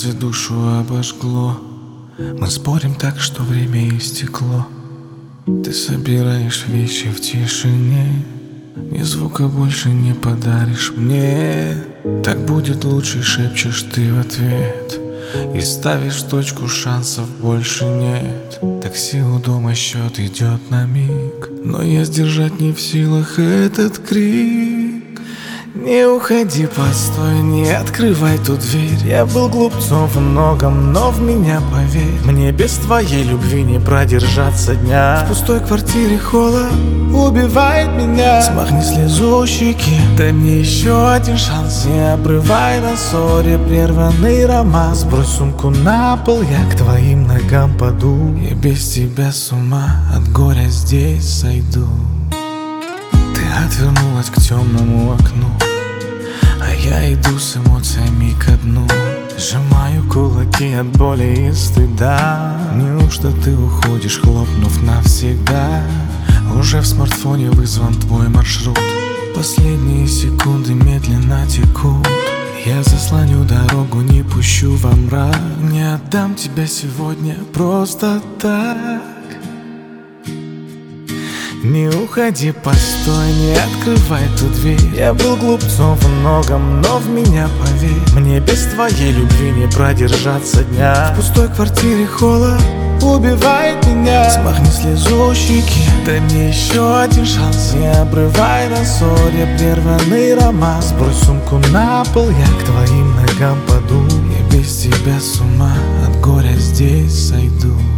слезы душу обожгло. Мы спорим так, что время истекло. Ты собираешь вещи в тишине, ни звука больше не подаришь мне. Так будет лучше, шепчешь ты в ответ, и ставишь точку, шансов больше нет. Такси у дома, счет идет на миг, но я сдержать не в силах этот крик. Не уходи, постой, не открывай ту дверь. Я был глупцом в многом, но в меня поверь. Мне без твоей любви не продержаться дня. В пустой квартире холод убивает меня. Смахни слезу у щеки, дай мне еще один шанс. Не обрывай на ссоре прерванный роман. Сбрось сумку на пол, я к твоим ногам паду. И без тебя с ума от горя здесь сойду. Ты отвернулась к темному окну, а я иду с эмоциями ко дну. Сжимаю кулаки от боли и стыда. Неужто ты уходишь, хлопнув навсегда? Уже в смартфоне вызван твой маршрут. Последние секунды медленно текут. Я заслоню дорогу, не пущу во мрак. Не отдам тебя сегодня просто так. Не уходи, постой, не открывай ту дверь. Я был глупцом в многом, но в меня поверь. Мне без твоей любви не продержаться дня. В пустой квартире холод убивает меня. Смахни слезу у щеки, дай мне еще один шанс. Не обрывай на ссоре прерванный роман. Сбрось сумку на пол, я к твоим ногам паду. Я без тебя с ума от горя здесь сойду.